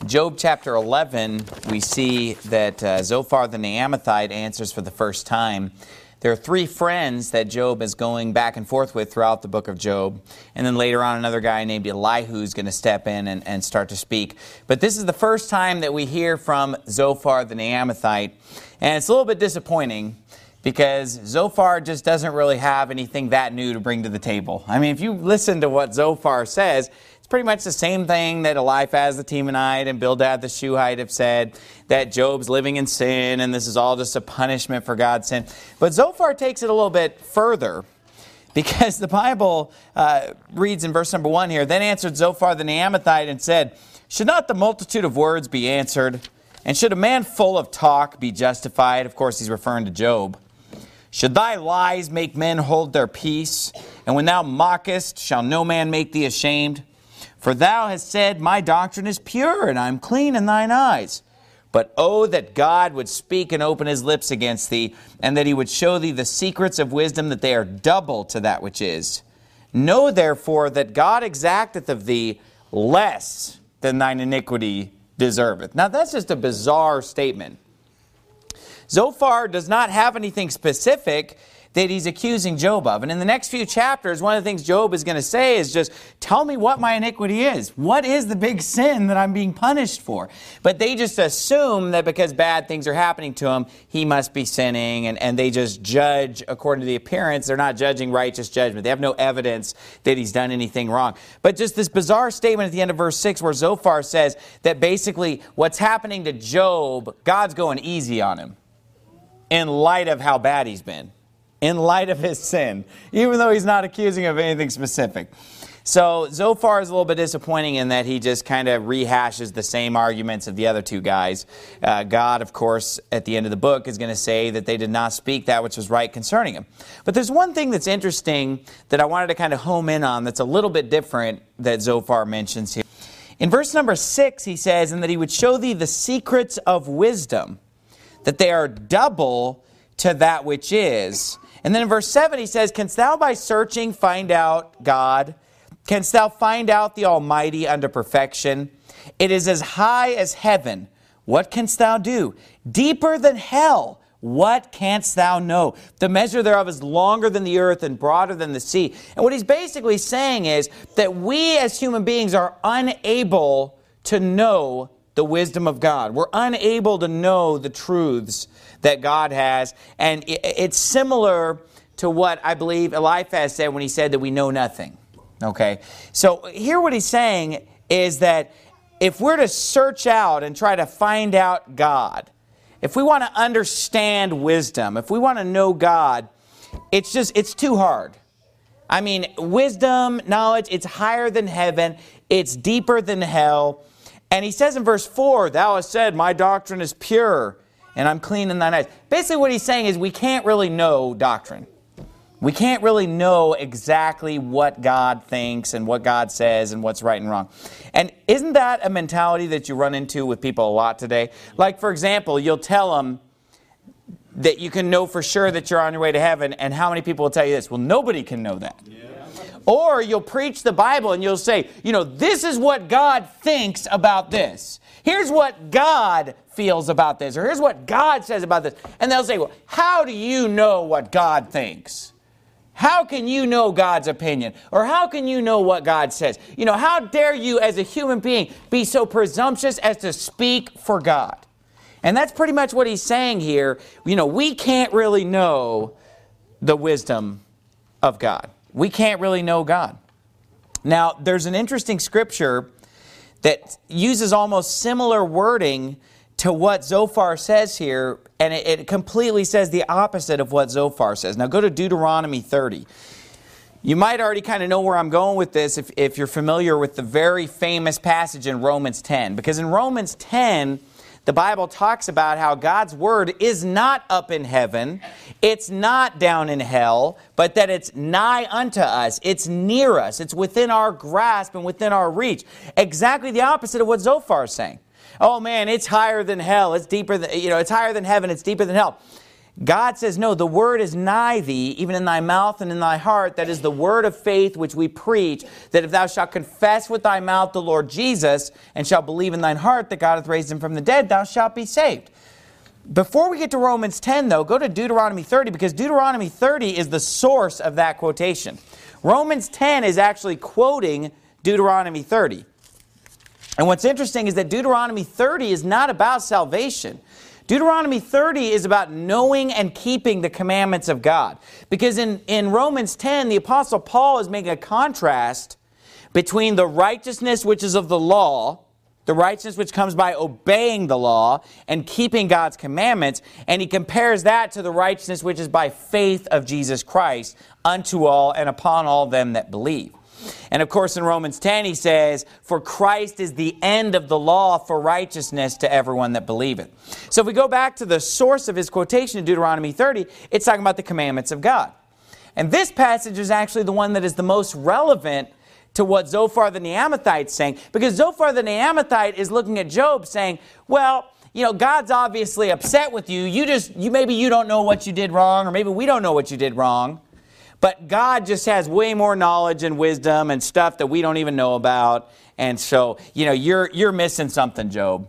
Job chapter 11, we see that Zophar the Naamathite answers for the first time. There are three friends that Job is going back and forth with throughout the book of Job. And then later on, another guy named Elihu is going to step in and start to speak. But this is the first time that we hear from Zophar the Naamathite. And it's a little bit disappointing because Zophar just doesn't really have anything that new to bring to the table. I mean, if you listen to what Zophar says, it's pretty much the same thing that Eliphaz the Temanite and Bildad the Shuhite have said, that Job's living in sin and this is all just a punishment for God's sin. But Zophar takes it a little bit further because the Bible reads in verse number 1 here, "Then answered Zophar the Naamathite and said, Should not the multitude of words be answered? And should a man full of talk be justified?" Of course, he's referring to Job. "Should thy lies make men hold their peace? And when thou mockest, shall no man make thee ashamed? For thou hast said, My doctrine is pure, and I am clean in thine eyes. But oh, that God would speak and open his lips against thee, and that he would show thee the secrets of wisdom, that they are double to that which is. Know therefore that God exacteth of thee less than thine iniquity deserveth." Now that's just a bizarre statement. Zophar does not have anything specific that he's accusing Job of. And in the next few chapters, one of the things Job is going to say is just, tell me what my iniquity is. What is the big sin that I'm being punished for? But they just assume that because bad things are happening to him, he must be sinning, and they just judge according to the appearance. They're not judging righteous judgment. They have no evidence that he's done anything wrong. But just this bizarre statement at the end of verse 6 where Zophar says that basically what's happening to Job, God's going easy on him in light of how bad he's been, in light of his sin, even though he's not accusing him of anything specific. So Zophar is a little bit disappointing in that he just kind of rehashes the same arguments of the other two guys. God, of course, at the end of the book is going to say that they did not speak that which was right concerning him. But there's one thing that's interesting that I wanted to kind of home in on that's a little bit different that Zophar mentions here. In verse number 6, he says, "And that he would show thee the secrets of wisdom, that they are double to that which is." And then in verse 7 he says, "Canst thou by searching find out God? Canst thou find out the Almighty unto perfection? It is as high as heaven. What canst thou do? Deeper than hell. What canst thou know? The measure thereof is longer than the earth and broader than the sea." And what he's basically saying is that we as human beings are unable to know the wisdom of God. We're unable to know the truths that God has. And it's similar to what I believe Eliphaz said when he said that we know nothing. Okay? So here what he's saying is that if we're to search out and try to find out God, if we want to understand wisdom, if we want to know God, it's too hard. I mean, wisdom, knowledge, it's higher than heaven. It's deeper than hell. And he says in verse 4, "Thou hast said, My doctrine is pure, and I'm clean in thine eyes." Basically what he's saying is we can't really know doctrine. We can't really know exactly what God thinks and what God says and what's right and wrong. And isn't that a mentality that you run into with people a lot today? Like, for example, you'll tell them that you can know for sure that you're on your way to heaven, and how many people will tell you this? Well, nobody can know that. Yeah. Or you'll preach the Bible and you'll say, this is what God thinks about this. Here's what God feels about this. Or here's what God says about this. And they'll say, well, how do you know what God thinks? How can you know God's opinion? Or how can you know what God says? How dare you as a human being be so presumptuous as to speak for God? And that's pretty much what he's saying here. We can't really know the wisdom of God. We can't really know God. Now, there's an interesting scripture that uses almost similar wording to what Zophar says here, and it completely says the opposite of what Zophar says. Now, go to Deuteronomy 30. You might already kind of know where I'm going with this if you're familiar with the very famous passage in Romans 10. Because in Romans 10, the Bible talks about how God's Word is not up in heaven, it's not down in hell, but that it's nigh unto us, it's near us, it's within our grasp and within our reach. Exactly the opposite of what Zophar is saying. Oh man, it's higher than hell, it's deeper than, it's higher than heaven, it's deeper than hell. God says, no, the word is nigh thee, even in thy mouth and in thy heart. That is the word of faith which we preach, that if thou shalt confess with thy mouth the Lord Jesus, and shalt believe in thine heart that God hath raised him from the dead, thou shalt be saved. Before we get to Romans 10, though, go to Deuteronomy 30, because Deuteronomy 30 is the source of that quotation. Romans 10 is actually quoting Deuteronomy 30. And what's interesting is that Deuteronomy 30 is not about salvation. Deuteronomy 30 is about knowing and keeping the commandments of God. Because in Romans 10, the Apostle Paul is making a contrast between the righteousness which is of the law, the righteousness which comes by obeying the law and keeping God's commandments, and he compares that to the righteousness which is by faith of Jesus Christ unto all and upon all them that believe. And of course in Romans 10 he says, for Christ is the end of the law for righteousness to everyone that believeth. So if we go back to the source of his quotation in Deuteronomy 30, it's talking about the commandments of God. And this passage is actually the one that is the most relevant to what Zophar the Naamathite is saying. Because Zophar the Naamathite is looking at Job saying, well, you know, God's obviously upset with you. Maybe you don't know what you did wrong, or maybe we don't know what you did wrong. But God just has way more knowledge and wisdom and stuff that we don't even know about. And so, you know, you're missing something, Job.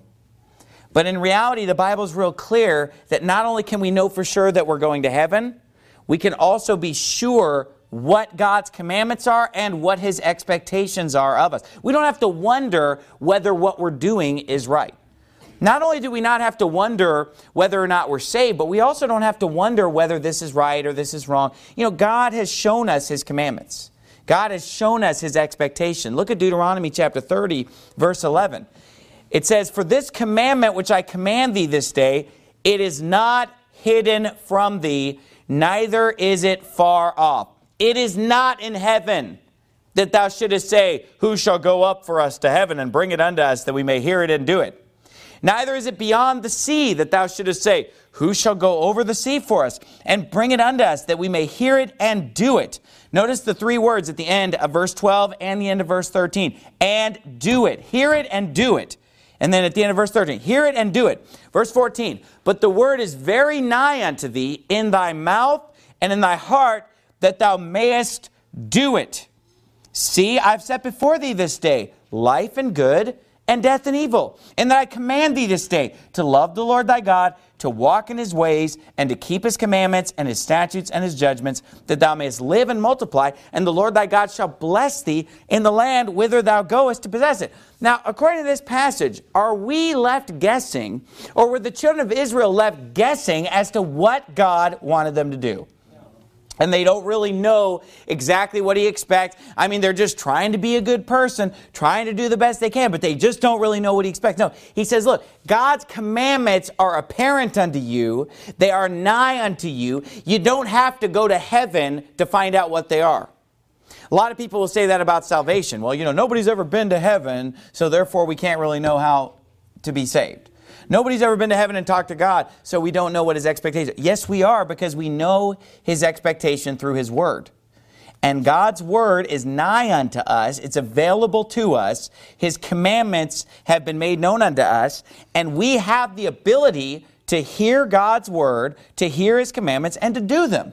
But in reality, the Bible's real clear that not only can we know for sure that we're going to heaven, we can also be sure what God's commandments are and what his expectations are of us. We don't have to wonder whether what we're doing is right. Not only do we not have to wonder whether or not we're saved, but we also don't have to wonder whether this is right or this is wrong. You know, God has shown us his commandments. God has shown us his expectation. Look at Deuteronomy chapter 30, verse 11. It says, for this commandment which I command thee this day, it is not hidden from thee, neither is it far off. It is not in heaven, that thou shouldest say, who shall go up for us to heaven and bring it unto us, that we may hear it and do it? Neither is it beyond the sea, that thou shouldest say, who shall go over the sea for us and bring it unto us, that we may hear it and do it? Notice the three words at the end of verse 12 and the end of verse 13. And do it. Hear it and do it. And then at the end of verse 13, hear it and do it. Verse 14, but the word is very nigh unto thee, in thy mouth and in thy heart, that thou mayest do it. See, I've set before thee this day life and good, and death and evil. And that I command thee this day to love the Lord thy God, to walk in his ways, and to keep his commandments and his statutes and his judgments, that thou mayest live and multiply, and the Lord thy God shall bless thee in the land whither thou goest to possess it. Now, according to this passage, are we left guessing, or were the children of Israel left guessing as to what God wanted them to do? And they don't really know exactly what he expects. I mean, they're just trying to be a good person, trying to do the best they can, but they just don't really know what he expects. No, he says, look, God's commandments are apparent unto you. They are nigh unto you. You don't have to go to heaven to find out what they are. A lot of people will say that about salvation. Well, you know, nobody's ever been to heaven, so therefore we can't really know how to be saved. Nobody's ever been to heaven and talked to God, so we don't know what his expectation is. Yes, we are, because we know his expectation through his word. And God's word is nigh unto us. It's available to us. His commandments have been made known unto us. And we have the ability to hear God's word, to hear his commandments, and to do them.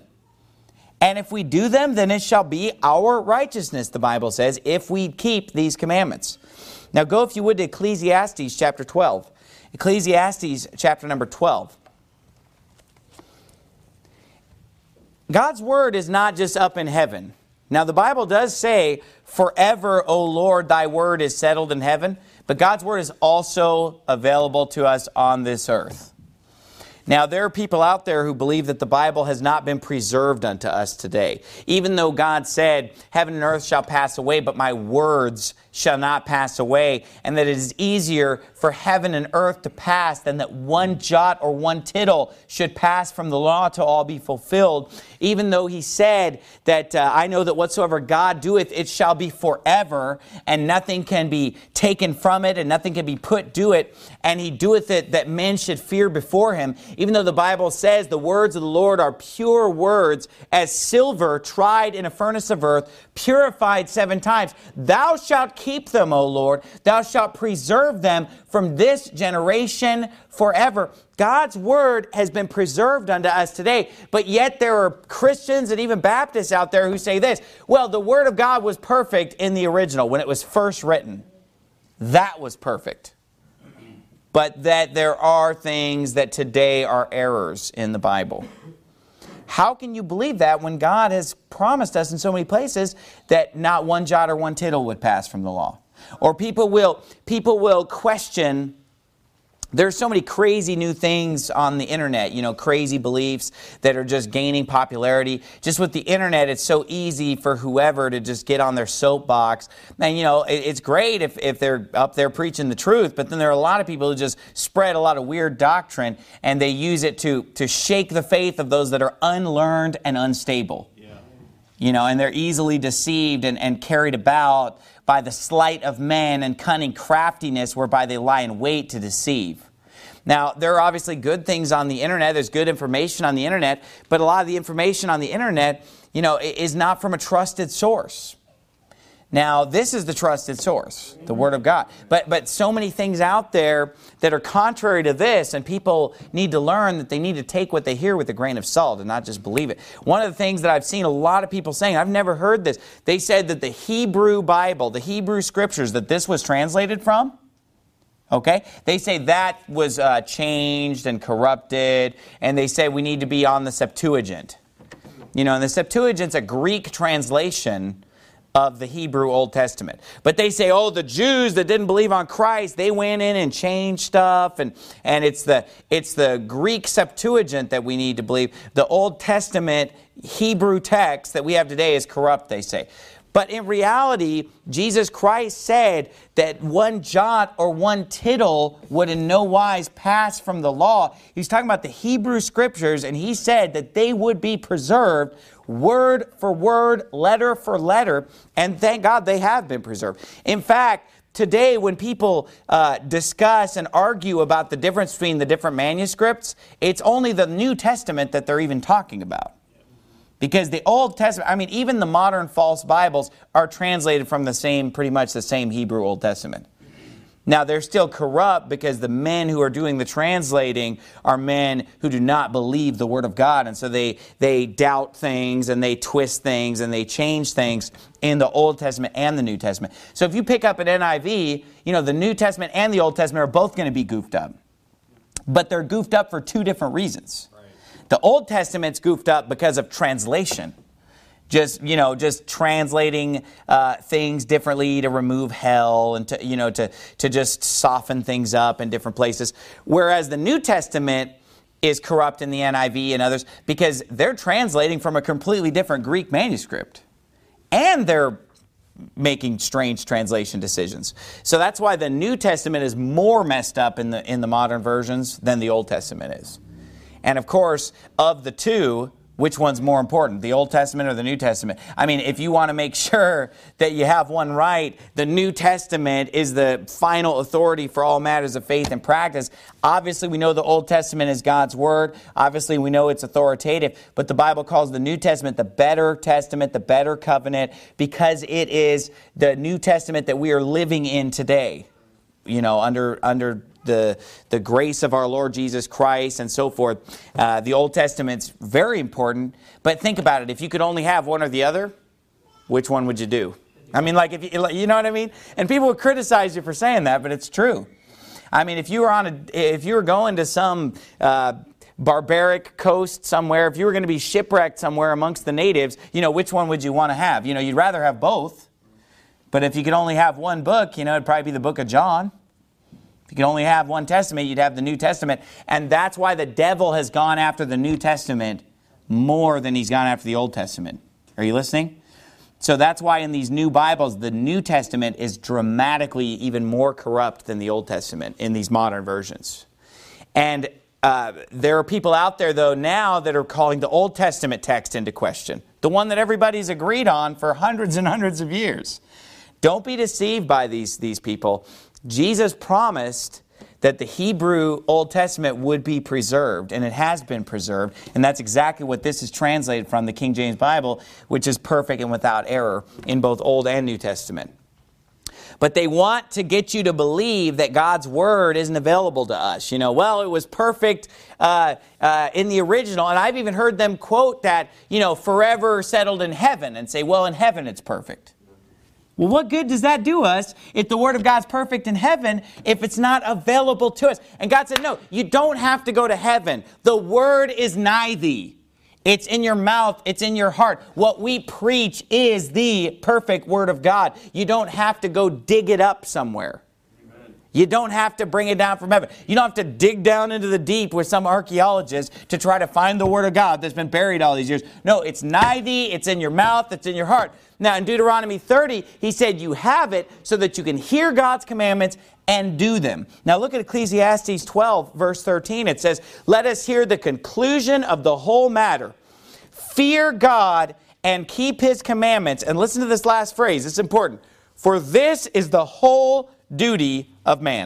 And if we do them, then it shall be our righteousness, the Bible says, if we keep these commandments. Now go, if you would, to Ecclesiastes chapter 12. Ecclesiastes chapter number 12. God's word is not just up in heaven. Now the Bible does say, forever, O Lord, thy word is settled in heaven. But God's word is also available to us on this earth. Now, there are people out there who believe that the Bible has not been preserved unto us today. Even though God said, heaven and earth shall pass away, but my words shall not pass away, and that it is easier for heaven and earth to pass than that one jot or one tittle should pass from the law to all be fulfilled. Even though he said that I know that whatsoever God doeth, it shall be forever, and nothing can be taken from it, and nothing can be put to it, and he doeth it that men should fear before him. Even though the Bible says the words of the Lord are pure words, as silver tried in a furnace of earth, purified 7 times. Thou shalt keep them, O Lord. Thou shalt preserve them from this generation forever. God's word has been preserved unto us today, but yet there are Christians and even Baptists out there who say this, well, the word of God was perfect in the original when it was first written. That was perfect. But that there are things that today are errors in the Bible. How can you believe that when God has promised us in so many places that not one jot or one tittle would pass from the law? Or people will question. There's so many crazy new things on the internet, crazy beliefs that are just gaining popularity. Just with the internet, it's so easy for whoever to just get on their soapbox. And, it's great if they're up there preaching the truth, but then there are a lot of people who just spread a lot of weird doctrine, and they use it to shake the faith of those that are unlearned and unstable. Yeah. And they're easily deceived and carried about by the sleight of men and cunning craftiness whereby they lie in wait to deceive. Now, there are obviously good things on the internet. There's good information on the internet, but a lot of the information on the internet, is not from a trusted source. Now, this is the trusted source, the Word of God. But so many things out there that are contrary to this, and people need to learn that they need to take what they hear with a grain of salt and not just believe it. One of the things that I've seen a lot of people saying, I've never heard this, they said that the Hebrew Bible, the Hebrew Scriptures that this was translated from, okay, they say that was changed and corrupted, and they say we need to be on the Septuagint. And the Septuagint's a Greek translation of the Hebrew Old Testament. But they say, the Jews that didn't believe on Christ, they went in and changed stuff, and it's the Greek Septuagint that we need to believe. The Old Testament Hebrew text that we have today is corrupt, they say. But in reality, Jesus Christ said that one jot or one tittle would in no wise pass from the law. He's talking about the Hebrew Scriptures, and he said that they would be preserved word for word, letter for letter, and thank God they have been preserved. In fact, today when people discuss and argue about the difference between the different manuscripts, it's only the New Testament that they're even talking about. Because the Old Testament, even the modern false Bibles are translated from pretty much the same Hebrew Old Testament. Now, they're still corrupt because the men who are doing the translating are men who do not believe the Word of God. And so they doubt things and they twist things and they change things in the Old Testament and the New Testament. So if you pick up an NIV, the New Testament and the Old Testament are both going to be goofed up. But they're goofed up for 2 different reasons. The Old Testament's goofed up because of translation. Just translating things differently to remove hell and to just soften things up in different places. Whereas the New Testament is corrupt in the NIV and others because they're translating from a completely different Greek manuscript. And they're making strange translation decisions. So that's why the New Testament is more messed up in the modern versions than the Old Testament is. And of course, of the two, which one's more important, the Old Testament or the New Testament? If you want to make sure that you have one right, the New Testament is the final authority for all matters of faith and practice. Obviously, we know the Old Testament is God's Word. Obviously, we know it's authoritative. But the Bible calls the New Testament, the better covenant, because it is the New Testament that we are living in today, under the grace of our Lord Jesus Christ and so forth. The Old Testament's very important, but think about it. If you could only have one or the other, which one would you do? If you know what I mean? And people would criticize you for saying that, but it's true. If you were going to some barbaric coast somewhere, if you were going to be shipwrecked somewhere amongst the natives, which one would you want to have? You'd rather have both. But if you could only have one book, it'd probably be the book of John. If you could only have one testament, you'd have the New Testament. And that's why the devil has gone after the New Testament more than he's gone after the Old Testament. Are you listening? So that's why in these new Bibles, the New Testament is dramatically even more corrupt than the Old Testament in these modern versions. And there are people out there, though, now that are calling the Old Testament text into question. The one that everybody's agreed on for hundreds and hundreds of years. Don't be deceived by these people. Jesus promised that the Hebrew Old Testament would be preserved, and it has been preserved. And that's exactly what this is translated from, the King James Bible, which is perfect and without error in both Old and New Testament. But they want to get you to believe that God's Word isn't available to us. You know, well, it was perfect in the original. And I've even heard them quote that, you know, forever settled in heaven, and say, well, in heaven it's perfect. Well, what good does that do us if the Word of God's perfect in heaven if it's not available to us? And God said, no, you don't have to go to heaven. The Word is nigh thee. It's in your mouth. It's in your heart. What we preach is the perfect Word of God. You don't have to go dig it up somewhere. Amen. You don't have to bring it down from heaven. You don't have to dig down into the deep with some archaeologist to try to find the Word of God that's been buried all these years. No, it's nigh thee. It's in your mouth. It's in your heart. Now, in Deuteronomy 30, he said you have it so that you can hear God's commandments and do them. Now, look at Ecclesiastes 12, verse 13. It says, let us hear the conclusion of the whole matter. Fear God and keep His commandments. And listen to this last phrase. It's important. For this is the whole duty of man.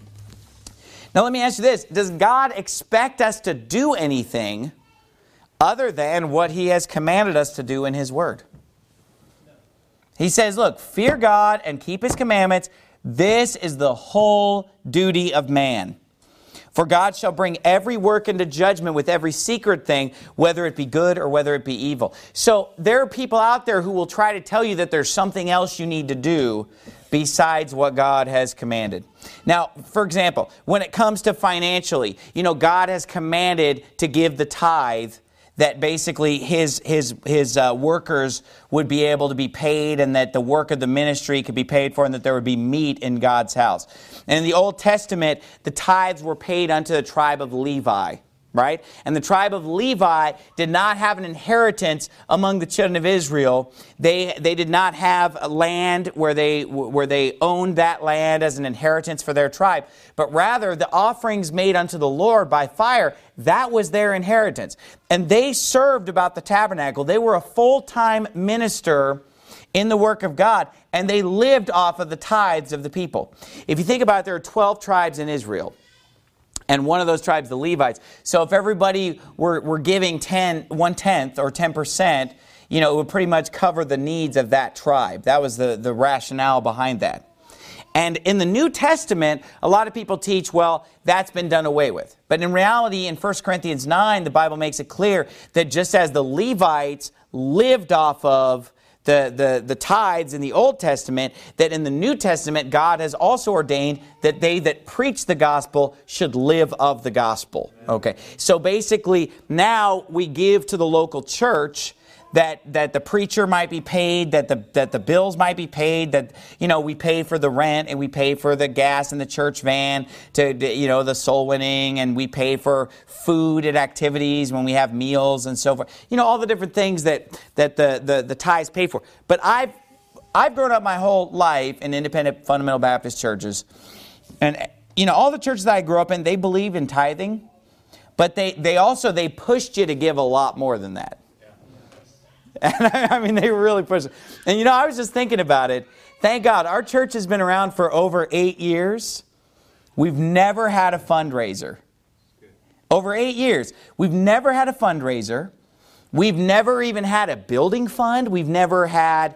Now, let me ask you this. Does God expect us to do anything other than what He has commanded us to do in His Word? He says, look, fear God and keep His commandments. This is the whole duty of man. For God shall bring every work into judgment with every secret thing, whether it be good or whether it be evil. So there are people out there who will try to tell you that there's something else you need to do besides what God has commanded. Now, for example, when it comes to financially, you know, God has commanded to give the tithe, that basically his workers would be able to be paid, and that the work of the ministry could be paid for, and that there would be meat in God's house. And in the Old Testament, the tithes were paid unto the tribe of Levi, right? And the tribe of Levi did not have an inheritance among the children of Israel. They did not have a land where they owned that land as an inheritance for their tribe, but rather the offerings made unto the Lord by fire, that was their inheritance. And they served about the tabernacle. They were a full-time minister in the work of God, and they lived off of the tithes of the people. If you think about it, there are 12 tribes in Israel. And one of those tribes, the Levites. So if everybody were giving 1/10 or 10%, you know, it would pretty much cover the needs of that tribe. That was the rationale behind that. And in the New Testament, a lot of people teach, well, that's been done away with. But in reality, in 1 Corinthians 9, the Bible makes it clear that just as the Levites lived off of the tithes in the Old Testament, that in the New Testament, God has also ordained that they that preach the gospel should live of the gospel. Okay, so basically now we give to the local church that the preacher might be paid, that the bills might be paid, that, you know, we pay for the rent and we pay for the gas in the church van to you know, the soul winning, and we pay for food at activities when we have meals and so forth. You know, all the different things that the tithes pay for. But I've grown up my whole life in independent fundamental Baptist churches, and you know, all the churches that I grew up in, they believe in tithing, but they also pushed you to give a lot more than that. And I mean, they really pushed it. And you know, I was just thinking about it. Thank God, our church has been around for over 8 years. We've never had a fundraiser. Over 8 years. We've never had a fundraiser. We've never even had a building fund. We've never had,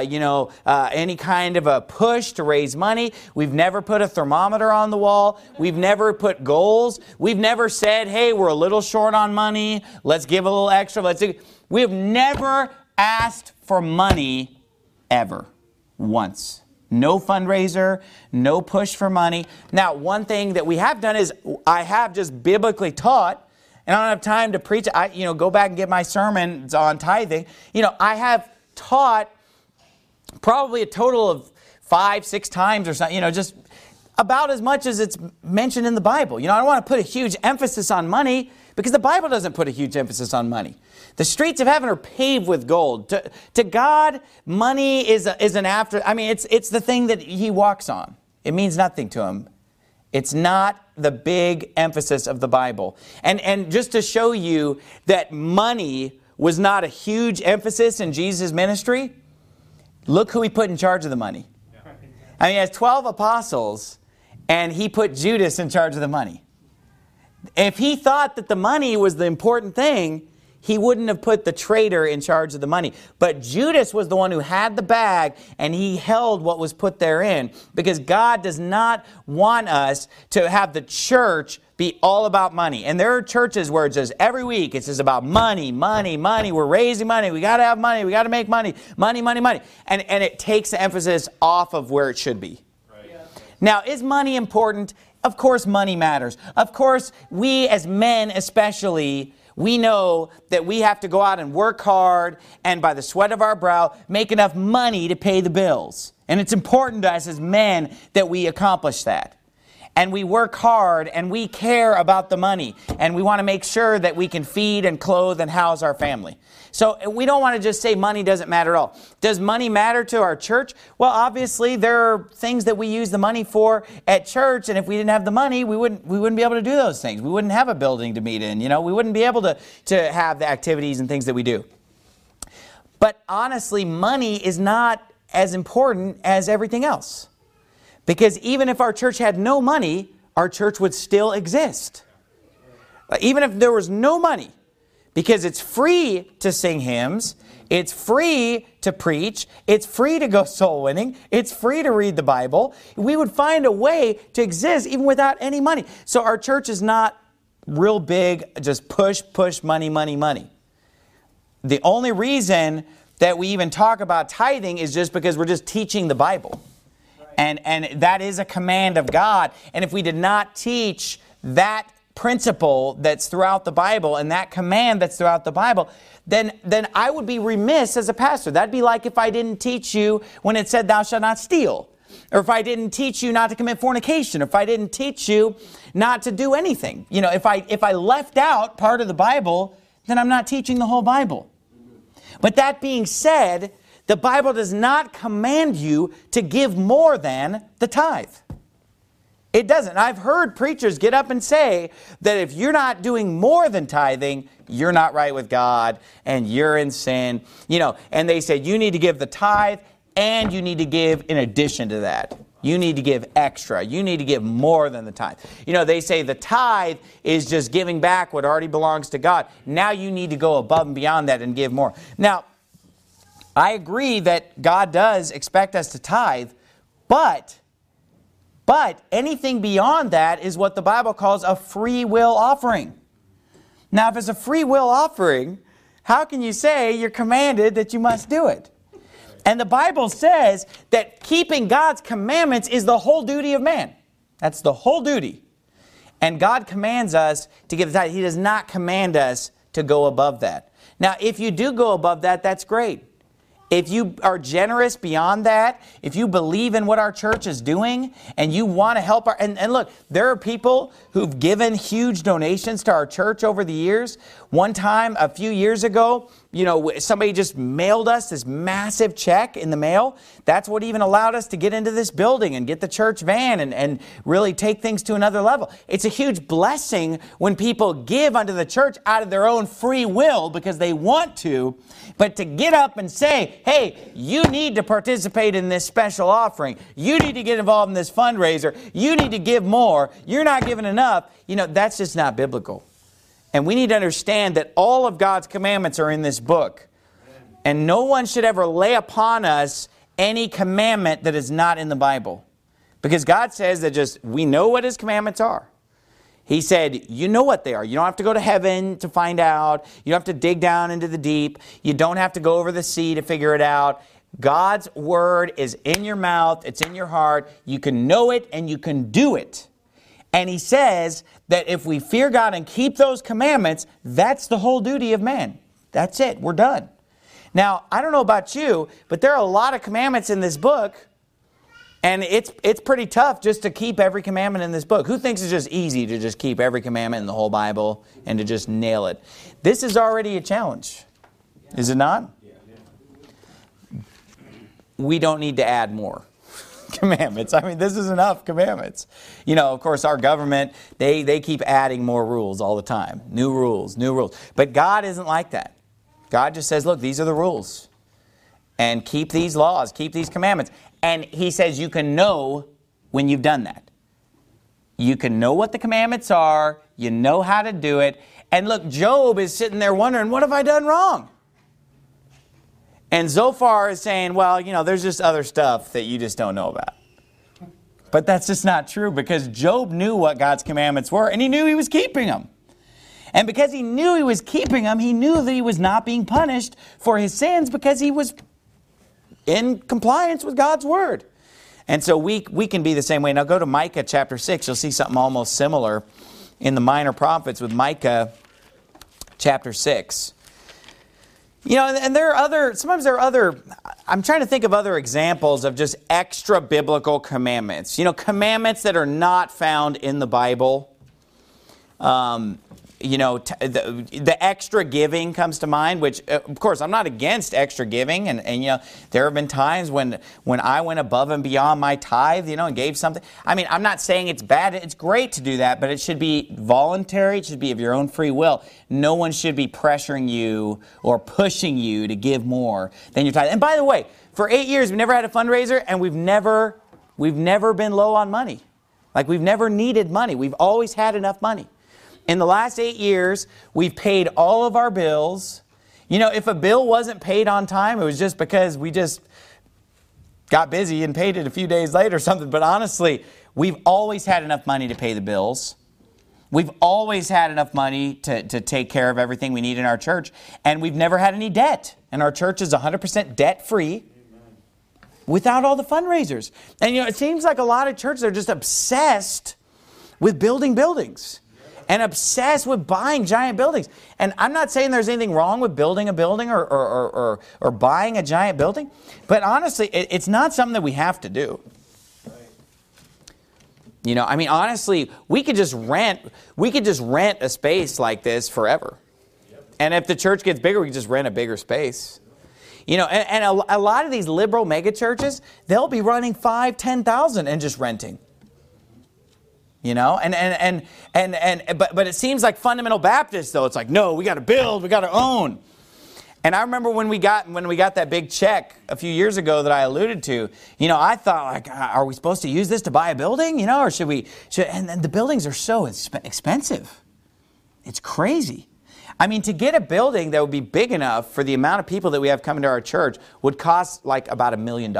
any kind of a push to raise money. We've never put a thermometer on the wall. We've never put goals. We've never said, hey, we're a little short on money. Let's give a little extra. We have never asked for money ever. Once. No fundraiser, no push for money. Now, one thing that we have done is I have just biblically taught, and I don't have time to preach. Go back and get my sermons on tithing. You know, I have taught probably a total of 5-6 times or something, just about as much as it's mentioned in the Bible. I don't want to put a huge emphasis on money because the Bible doesn't put a huge emphasis on money. The streets of heaven are paved with gold. To God, money is an after. I mean, it's the thing that He walks on. It means nothing to Him. It's not the big emphasis of the Bible. And just to show you that money was not a huge emphasis in Jesus' ministry, look who He put in charge of the money. I mean, He has 12 apostles, and he put Judas in charge of the money. If he thought that the money was the important thing, he wouldn't have put the traitor in charge of the money. But Judas was the one who had the bag, and he held what was put therein, because God does not want us to have the church be all about money. And there are churches where it's just every week it's just about money, money, money. We're raising money. We got to have money. We got to make money, money, money, money. And it takes the emphasis off of where it should be. Right. Yeah. Now, is money important? Of course, money matters. Of course, we as men especially, we know that we have to go out and work hard and by the sweat of our brow make enough money to pay the bills. And it's important to us as men that we accomplish that. And we work hard and we care about the money. And we want to make sure that we can feed and clothe and house our family. So we don't want to just say money doesn't matter at all. Does money matter to our church? Well, obviously there are things that we use the money for at church. And if we didn't have the money, we wouldn't be able to do those things. We wouldn't have a building to meet in. We wouldn't be able to have the activities and things that we do. But honestly, money is not as important as everything else. Because even if our church had no money, our church would still exist. Even if there was no money, because it's free to sing hymns, it's free to preach, it's free to go soul winning, it's free to read the Bible, we would find a way to exist even without any money. So our church is not real big, just push, money, money, money. The only reason that we even talk about tithing is just because we're just teaching the Bible. And that is a command of God. And if we did not teach that principle that's throughout the Bible and that command that's throughout the Bible, then I would be remiss as a pastor. That'd be like if I didn't teach you when it said thou shalt not steal. Or if I didn't teach you not to commit fornication. Or if I didn't teach you not to do anything. If I left out part of the Bible, then I'm not teaching the whole Bible. But that being said, the Bible does not command you to give more than the tithe. It doesn't. I've heard preachers get up and say that if you're not doing more than tithing, you're not right with God and you're in sin. And they say you need to give the tithe and you need to give in addition to that. You need to give extra. You need to give more than the tithe. They say the tithe is just giving back what already belongs to God. Now you need to go above and beyond that and give more. Now, I agree that God does expect us to tithe, but anything beyond that is what the Bible calls a free will offering. Now, if it's a free will offering, how can you say you're commanded that you must do it? And the Bible says that keeping God's commandments is the whole duty of man. That's the whole duty. And God commands us to give the tithe. He does not command us to go above that. Now, if you do go above that, that's great. If you are generous beyond that, if you believe in what our church is doing and you want to help and look, there are people who've given huge donations to our church over the years. One time, a few years ago, somebody just mailed us this massive check in the mail. That's what even allowed us to get into this building and get the church van and really take things to another level. It's a huge blessing when people give unto the church out of their own free will because they want to, but to get up and say, hey, you need to participate in this special offering. You need to get involved in this fundraiser. You need to give more. You're not giving enough. That's just not biblical. And we need to understand that all of God's commandments are in this book. And no one should ever lay upon us any commandment that is not in the Bible. Because God says that we know what His commandments are. He said, you know what they are. You don't have to go to heaven to find out. You don't have to dig down into the deep. You don't have to go over the sea to figure it out. God's word is in your mouth. It's in your heart. You can know it and you can do it. And He says that if we fear God and keep those commandments, that's the whole duty of man. That's it. We're done. Now, I don't know about you, but there are a lot of commandments in this book. And it's pretty tough just to keep every commandment in this book. Who thinks it's just easy to just keep every commandment in the whole Bible and to just nail it? This is already a challenge. Is it not? We don't need to add more commandments. This is enough commandments. Of course, our government, they keep adding more rules all the time. New rules, new rules. But God isn't like that. God just says, look, these are the rules. And keep these laws, keep these commandments. And He says you can know when you've done that. You can know what the commandments are. You know how to do it. And look, Job is sitting there wondering, what have I done wrong? And Zophar is saying, well, there's just other stuff that you just don't know about. But that's just not true, because Job knew what God's commandments were, and he knew he was keeping them. And because he knew he was keeping them, he knew that he was not being punished for his sins because he was in compliance with God's word. And so we can be the same way. Now go to Micah chapter 6. You'll see something almost similar in the Minor Prophets with Micah chapter 6. And sometimes there are other, I'm trying to think of other examples of just extra biblical commandments. Commandments that are not found in the Bible. The extra giving comes to mind, which, of course, I'm not against extra giving. And there have been times when I went above and beyond my tithe, and gave something. I mean, I'm not saying it's bad. It's great to do that, but it should be voluntary. It should be of your own free will. No one should be pressuring you or pushing you to give more than your tithe. And by the way, for 8 years, we've never had a fundraiser, and we've never been low on money. Like, we've never needed money. We've always had enough money. In the last 8 years, we've paid all of our bills. If a bill wasn't paid on time, it was just because we just got busy and paid it a few days later or something. But honestly, we've always had enough money to pay the bills. We've always had enough money to take care of everything we need in our church. And we've never had any debt. And our church is 100% debt-free without all the fundraisers. And it seems like a lot of churches are just obsessed with building buildings. And obsessed with buying giant buildings. And I'm not saying there's anything wrong with building a building or buying a giant building. But honestly, it's not something that we have to do. Honestly, we could just rent a space like this forever. And if the church gets bigger, we can just rent a bigger space. And a lot of these liberal mega churches, they'll be running 5,000, 10,000 and just renting. But it seems like fundamental Baptists, though, it's like, no, we got to build, we got to own. And I remember when we got that big check a few years ago that I alluded to, I thought, like, are we supposed to use this to buy a building, or should we? And the buildings are so expensive. It's crazy. I mean, to get a building that would be big enough for the amount of people that we have coming to our church would cost like about $1 million.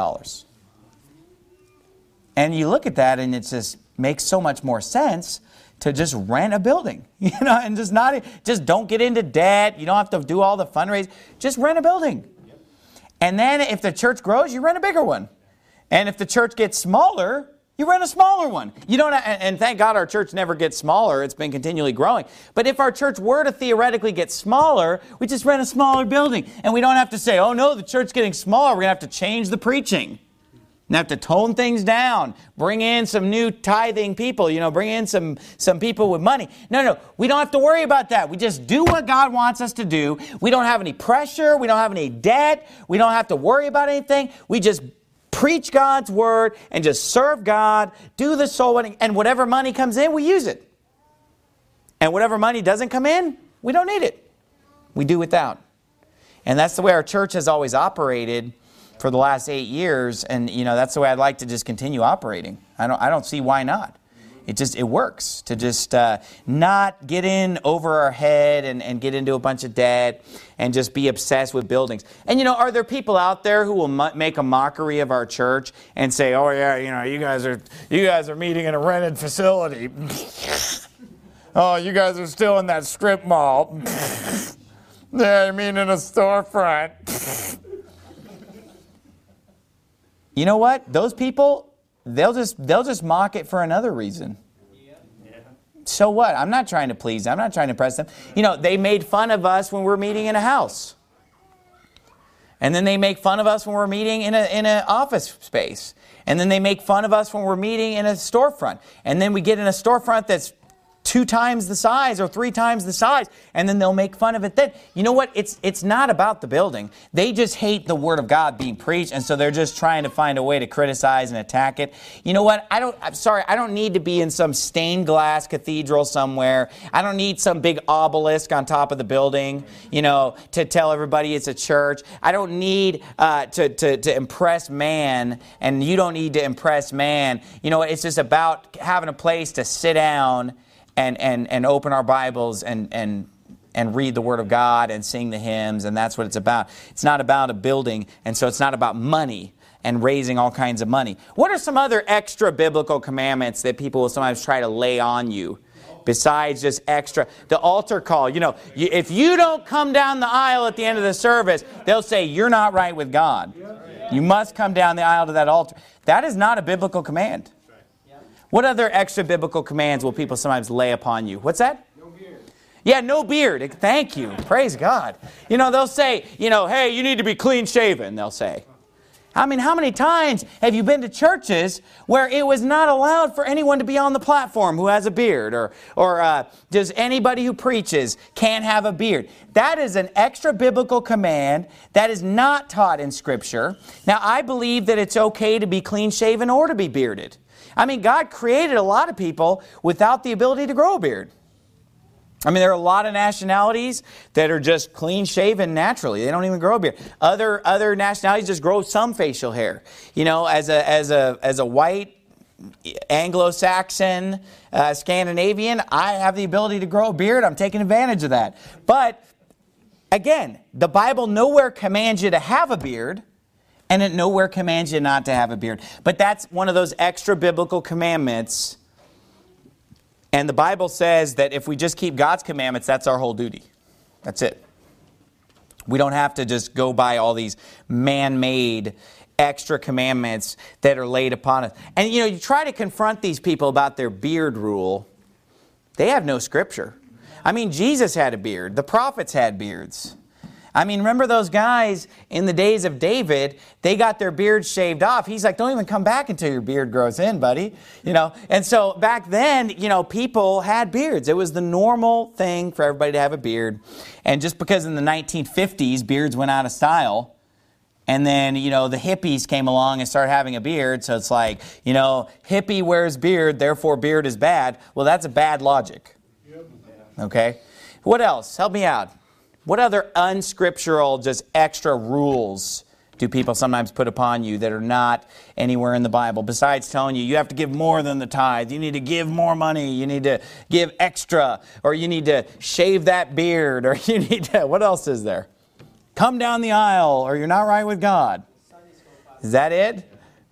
And you look at that and it just makes so much more sense to just rent a building, and just don't get into debt. You don't have to do all the fundraising. Just rent a building. Yep. And then if the church grows, you rent a bigger one. And if the church gets smaller, you rent a smaller one. And thank God our church never gets smaller. It's been continually growing. But if our church were to theoretically get smaller, we just rent a smaller building. And we don't have to say, oh no, the church's getting smaller. We're going to have to change the preaching. And have to tone things down, bring in some new tithing people, bring in some people with money. No, we don't have to worry about that. We just do what God wants us to do. We don't have any pressure. We don't have any debt. We don't have to worry about anything. We just preach God's word and just serve God, do the soul winning, and whatever money comes in, we use it. And whatever money doesn't come in, we don't need it. We do without. And that's the way our church has always operated for the last 8 years, and that's the way I'd like to just continue operating. I don't see why not. It works to just not get in over our head and get into a bunch of debt and just be obsessed with buildings. And are there people out there who will make a mockery of our church and say, "Oh yeah, you guys are meeting in a rented facility. Oh, you guys are still in that strip mall. Yeah, you mean in a storefront." You know what? Those people, they'll just mock it for another reason. Yeah. So what? I'm not trying to please them. I'm not trying to impress them. They made fun of us when we're meeting in a house. And then they make fun of us when we're meeting in an office space. And then they make fun of us when we're meeting in a storefront. And then we get in a storefront that's 2 times the size or 3 times the size, and then they'll make fun of it then. You know what? It's not about the building. They just hate the Word of God being preached, and so they're just trying to find a way to criticize and attack it. You know what? I don't need to be in some stained glass cathedral somewhere. I don't need some big obelisk on top of the building, to tell everybody it's a church. I don't need to impress man, and you don't need to impress man. You know what? It's just about having a place to sit down and open our Bibles and read the Word of God and sing the hymns, and that's what it's about. It's not about a building, and so it's not about money and raising all kinds of money. What are some other extra biblical commandments that people will sometimes try to lay on you? Besides just extra, the altar call. If you don't come down the aisle at the end of the service, they'll say, you're not right with God. You must come down the aisle to that altar. That is not a biblical command. What other extra biblical commands will people sometimes lay upon you? What's that? No beard. Yeah, no beard. Thank you. Praise God. They'll say, hey, you need to be clean shaven, they'll say. I mean, how many times have you been to churches where it was not allowed for anyone to be on the platform who has a beard? Or does anybody who preaches can't have a beard? That is an extra biblical command that is not taught in Scripture. Now, I believe that it's okay to be clean shaven or to be bearded. I mean, God created a lot of people without the ability to grow a beard. I mean, there are a lot of nationalities that are just clean-shaven naturally. They don't even grow a beard. Other nationalities just grow some facial hair. As a white Anglo-Saxon Scandinavian, I have the ability to grow a beard. I'm taking advantage of that. But again, the Bible nowhere commands you to have a beard, and it nowhere commands you not to have a beard. But that's one of those extra biblical commandments. And the Bible says that if we just keep God's commandments, that's our whole duty. That's it. We don't have to just go by all these man-made extra commandments that are laid upon us. And you try to confront these people about their beard rule. They have no Scripture. I mean, Jesus had a beard. The prophets had beards. I mean, remember those guys in the days of David, they got their beards shaved off. He's like, don't even come back until your beard grows in, buddy. And so back then, people had beards. It was the normal thing for everybody to have a beard. And just because in the 1950s, beards went out of style, and then, the hippies came along and started having a beard. So it's like, hippie wears beard, therefore beard is bad. Well, that's a bad logic. Okay? What else? Help me out. What other unscriptural, just extra rules do people sometimes put upon you that are not anywhere in the Bible? Besides telling you have to give more than the tithe, you need to give more money, you need to give extra, or you need to shave that beard, or you need to, what else is there? Come down the aisle, or you're not right with God. Is that it?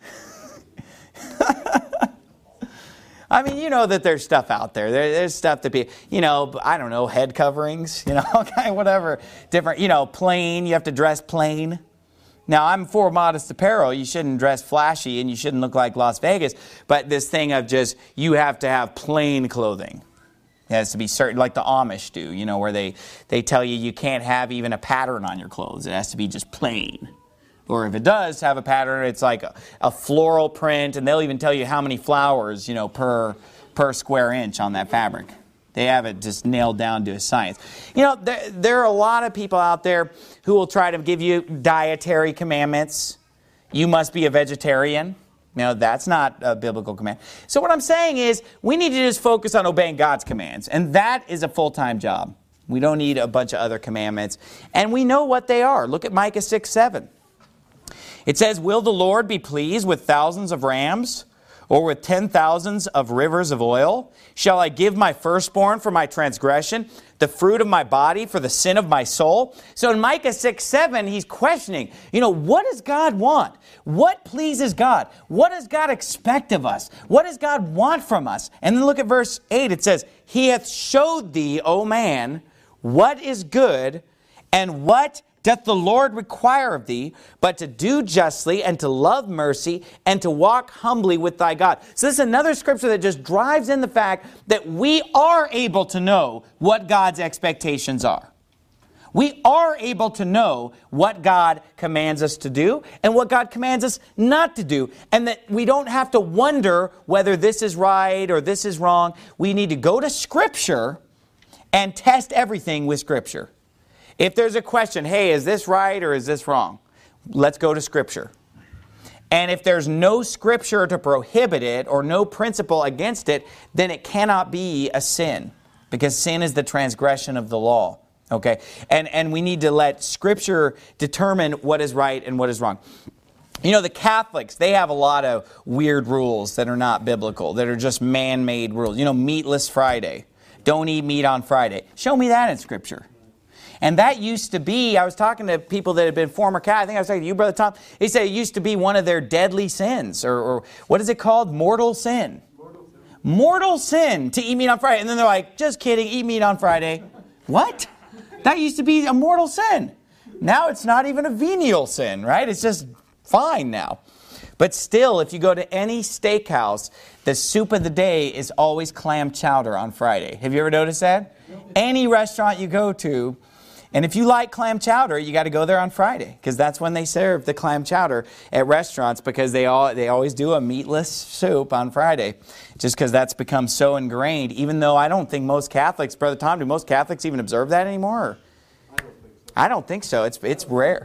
I mean, that there's stuff out there. There's stuff that I don't know, head coverings, whatever. Different, plain, you have to dress plain. Now, I'm for modest apparel. You shouldn't dress flashy and you shouldn't look like Las Vegas. But this thing of just, you have to have plain clothing. It has to be certain, like the Amish do, where they tell you can't have even a pattern on your clothes. It has to be just plain. Or if it does have a pattern, it's like a floral print, and they'll even tell you how many flowers, per square inch on that fabric. They have it just nailed down to a science. There are a lot of people out there who will try to give you dietary commandments. You must be a vegetarian. That's not a biblical command. So what I'm saying is, we need to just focus on obeying God's commands, and that is a full-time job. We don't need a bunch of other commandments, and we know what they are. Look at Micah 6:7. It says, will the Lord be pleased with thousands of rams, or with 10,000s of rivers of oil? Shall I give my firstborn for my transgression, the fruit of my body for the sin of my soul? So in Micah 6:7, he's questioning, what does God want? What pleases God? What does God expect of us? What does God want from us? And then look at verse 8. It says, He hath showed thee, O man, what is good, and what doth the Lord require of thee, but to do justly, and to love mercy, and to walk humbly with thy God. So this is another scripture that just drives in the fact that we are able to know what God's expectations are. We are able to know what God commands us to do and what God commands us not to do. And that we don't have to wonder whether this is right or this is wrong. We need to go to Scripture and test everything with Scripture. If there's a question, hey, is this right or is this wrong? Let's go to Scripture. And if there's no Scripture to prohibit it or no principle against it, then it cannot be a sin, because sin is the transgression of the law. Okay, and we need to let Scripture determine what is right and what is wrong. You know, the Catholics, they have a lot of weird rules that are not biblical, that are just man-made rules. You know, meatless Friday. Don't eat meat on Friday. Show me that in Scripture. And that used to be, I was talking to people that had been former Catholics. I think I was talking to you, Brother Tom. He said it used to be one of their deadly sins, or what is it called? Mortal sin. Mortal sin to eat meat on Friday. And then they're like, just kidding, eat meat on Friday. What? That used to be a mortal sin. Now it's not even a venial sin, right? It's just fine now. But still, if you go to any steakhouse, the soup of the day is always clam chowder on Friday. Have you ever noticed that? Any restaurant you go to, and if you like clam chowder, you got to go there on Friday, because that's when they serve the clam chowder at restaurants, because they always do a meatless soup on Friday, just because that's become so ingrained. Even though I don't think most Catholics, Brother Tom, do most Catholics even observe that anymore? I don't think so. It's rare.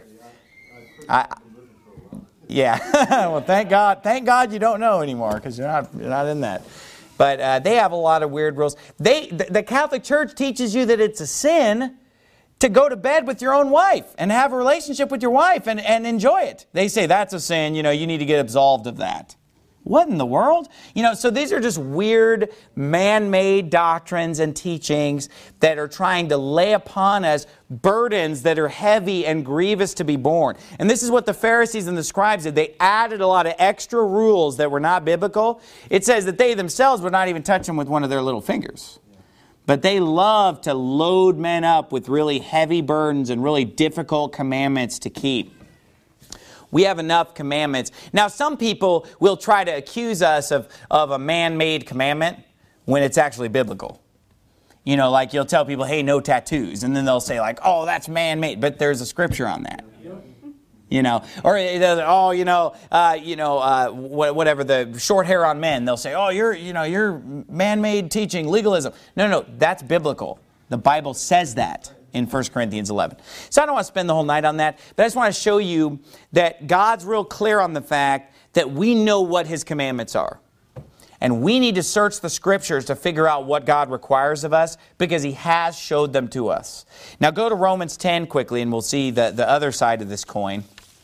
Yeah. Well, thank God you don't know anymore, because you're not in that. But they have a lot of weird rules. The Catholic Church teaches you that it's a sin to go to bed with your own wife and have a relationship with your wife and enjoy it. They say that's a sin, you need to get absolved of that. What in the world? So these are just weird man-made doctrines and teachings that are trying to lay upon us burdens that are heavy and grievous to be borne. And this is what the Pharisees and the scribes did. They added a lot of extra rules that were not biblical. It says that they themselves would not even touch them with one of their little fingers. But they love to load men up with really heavy burdens and really difficult commandments to keep. We have enough commandments. Now, some people will try to accuse us of a man-made commandment when it's actually biblical. Like you'll tell people, hey, no tattoos. And then they'll say like, oh, that's man-made. But there's a scripture on that. Or whatever, the short hair on men, they'll say, oh, you're man-made teaching legalism. No, that's biblical. The Bible says that in 1 Corinthians 11. So I don't want to spend the whole night on that, but I just want to show you that God's real clear on the fact that we know what His commandments are. And we need to search the Scriptures to figure out what God requires of us, because He has showed them to us. Now go to Romans 10 quickly, and we'll see the other side of this coin.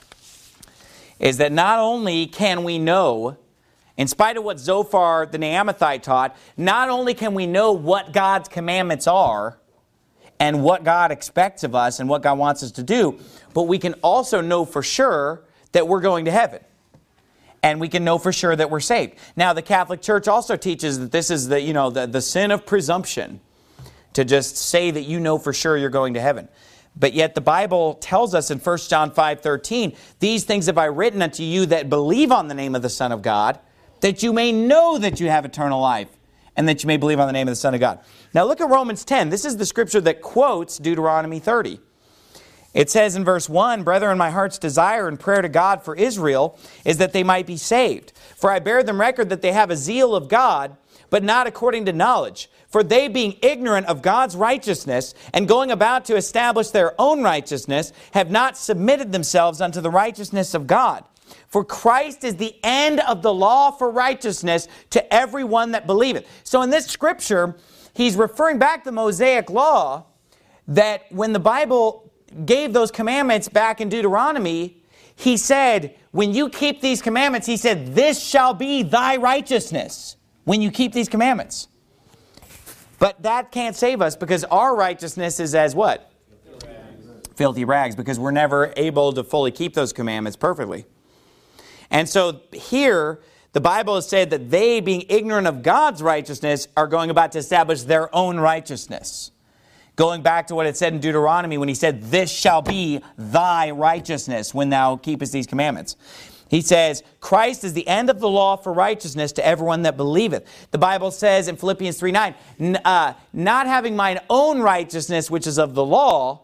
Is that not only can we know, in spite of what Zophar the Naamathite taught, not only can we know what God's commandments are and what God expects of us and what God wants us to do, but we can also know for sure that we're going to heaven. And we can know for sure that we're saved. Now, the Catholic Church also teaches that this is the sin of presumption, to just say that you know for sure you're going to heaven. But yet the Bible tells us in 1 John 5:13, these things have I written unto you that believe on the name of the Son of God, that you may know that you have eternal life, and that you may believe on the name of the Son of God. Now look at Romans 10. This is the scripture that quotes Deuteronomy 30. It says in verse 1, Brethren, my heart's desire and prayer to God for Israel is that they might be saved. For I bear them record that they have a zeal of God, but not according to knowledge. For they, being ignorant of God's righteousness, and going about to establish their own righteousness, have not submitted themselves unto the righteousness of God. For Christ is the end of the law for righteousness to everyone that believeth. So in this scripture, he's referring back to the Mosaic law, that when the Bible gave those commandments back in Deuteronomy, he said, when you keep these commandments, he said, this shall be thy righteousness when you keep these commandments. But that can't save us, because our righteousness is as what? Filthy rags, because we're never able to fully keep those commandments perfectly. And so here, the Bible has said that they, being ignorant of God's righteousness, are going about to establish their own righteousness. Going back to what it said in Deuteronomy when he said, this shall be thy righteousness when thou keepest these commandments. He says, Christ is the end of the law for righteousness to everyone that believeth. The Bible says in Philippians 3:9, not having mine own righteousness, which is of the law,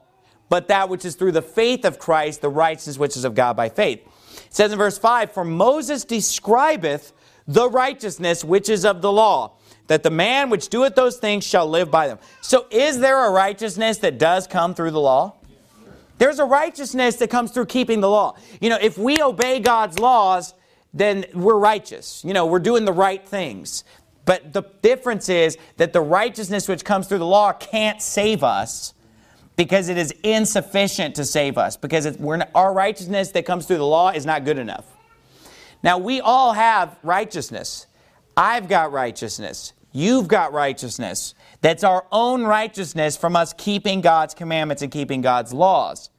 but that which is through the faith of Christ, the righteousness which is of God by faith. It says in verse 5, for Moses describeth the righteousness which is of the law, that the man which doeth those things shall live by them. So is there a righteousness that does come through the law? There's a righteousness that comes through keeping the law. If we obey God's laws, then we're righteous. We're doing the right things. But the difference is that the righteousness which comes through the law can't save us because it is insufficient to save us. Because our righteousness that comes through the law is not good enough. Now, we all have righteousness. I've got righteousness. You've got righteousness. That's our own righteousness from us keeping God's commandments and keeping God's laws.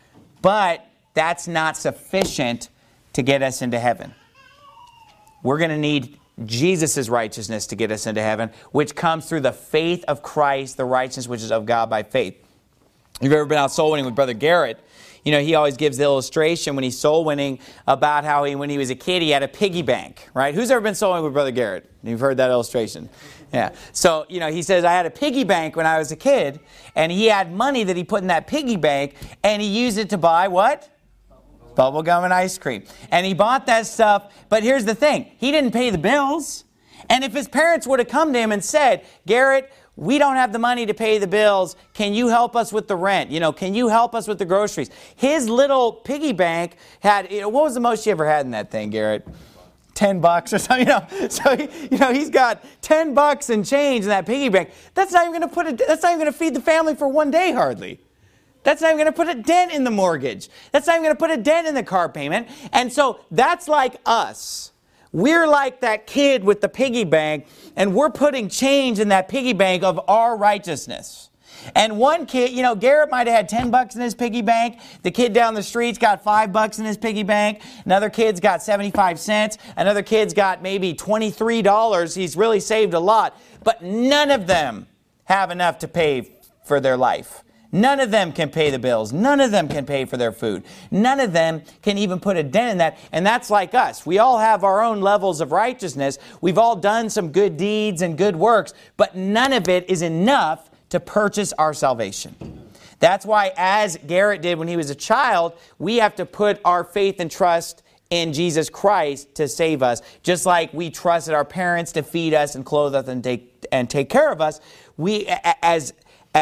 But that's not sufficient to get us into heaven. We're going to need Jesus' righteousness to get us into heaven, which comes through the faith of Christ, the righteousness which is of God by faith. If you've ever been out soul winning with Brother Garrett, he always gives the illustration when he's soul winning about how when he was a kid, he had a piggy bank, right? Who's ever been soul winning with Brother Garrett? You've heard that illustration. Yeah. So, he says, I had a piggy bank when I was a kid, and he had money that he put in that piggy bank, and he used it to buy what? Bubble gum and ice cream. And he bought that stuff, but here's the thing. He didn't pay the bills. And if his parents would have come to him and said, Garrett, we don't have the money to pay the bills. Can you help us with the rent? Can you help us with the groceries? His little piggy bank had, what was the most you ever had in that thing, Garrett? $10 or something, So, he's got $10 and change in that piggy bank. That's not even going to feed the family for one day hardly. That's not even going to put a dent in the mortgage. That's not even going to put a dent in the car payment. And so that's like us. We're like that kid with the piggy bank, and we're putting change in that piggy bank of our righteousness. And one kid, Garrett might have had $10 in his piggy bank. The kid down the street's got $5 in his piggy bank. Another kid's got 75 cents. Another kid's got maybe $23. He's really saved a lot. But none of them have enough to pay for their life. None of them can pay the bills. None of them can pay for their food. None of them can even put a dent in that. And that's like us. We all have our own levels of righteousness. We've all done some good deeds and good works, but none of it is enough to purchase our salvation. That's why, as Garrett did when he was a child, we have to put our faith and trust in Jesus Christ to save us. Just like we trusted our parents to feed us and clothe us and take care of us, we, as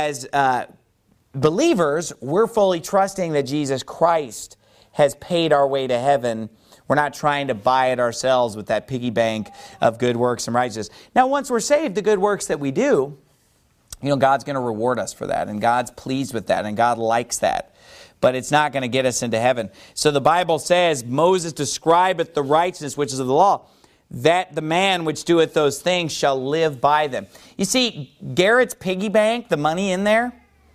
believers, we're fully trusting that Jesus Christ has paid our way to heaven. We're not trying to buy it ourselves with that piggy bank of good works and righteousness. Now, once we're saved, the good works that we do, God's going to reward us for that, and God's pleased with that, and God likes that. But it's not going to get us into heaven. So the Bible says, Moses describeth the righteousness which is of the law, that the man which doeth those things shall live by them. You see, Garrett's piggy bank, the money in there,